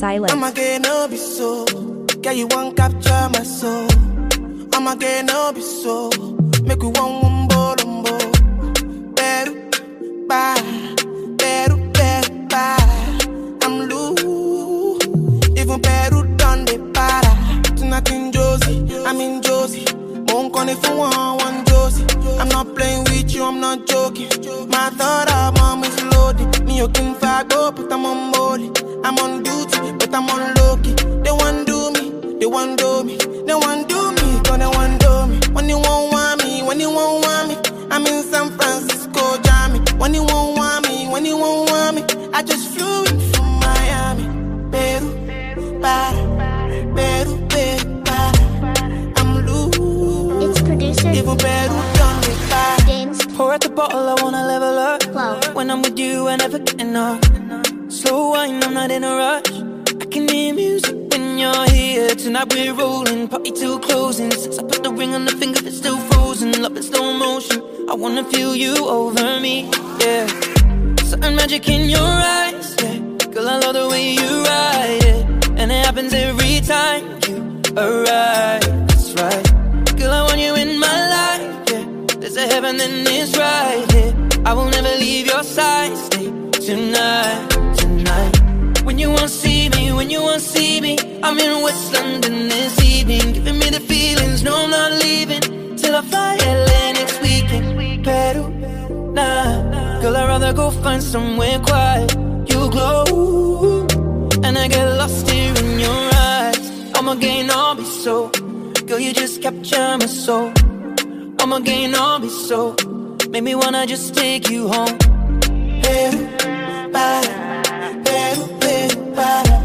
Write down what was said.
silence. I'ma get no be so. Girl, you won't capture my soul. I'ma get no be so. Make we one wumbo lumbo. Beru, bye. Beru, beru, bye. I'm loose. Even Peru done the para. Tonight in Josie, I'm in Josie. Won't call if you want Josie. I'm not playing with you, I'm not joking. My thought of mom is loaded. Me, you can go, but I'm on molly. I'm on duty, but I'm on low-key. They want do me, they want do me. They want do me, cause they want do me. When you won't want me, when you won't want me, I'm in San Francisco, Jammy. When you won't want me, when you won't want me, I just flew in from Miami. Peru, para, Peru, Peru, para. I'm loose. It's producer Even Peru done me para. James. Pour out the bottle, I wanna level up. Wow. When I'm with you, I never get enough. Slow wine, I'm not in a rush. I can hear music when you're here. Tonight we're rolling, party till closing. Since I put the ring on the finger, it's still frozen. Love in slow motion, I wanna feel you over me, yeah. Certain magic in your eyes, yeah. Girl, I love the way you ride it, and it happens every time you arrive. That's right. Girl, I want you in my life, yeah. There's a heaven and it's right here. I will never leave your side. Stay tonight. When you won't see me, when you won't see me, I'm in West London this evening, giving me the feelings, no I'm not leaving, till I fly LA next weekend. Peru, nah, girl I'd rather go find somewhere quiet. You glow, and I get lost here in your eyes. I'm again, I'll be so, girl you just capture my soul. I'm again, I'll be so, make me wanna just take you home. Peru, para, Peru, Peru, para.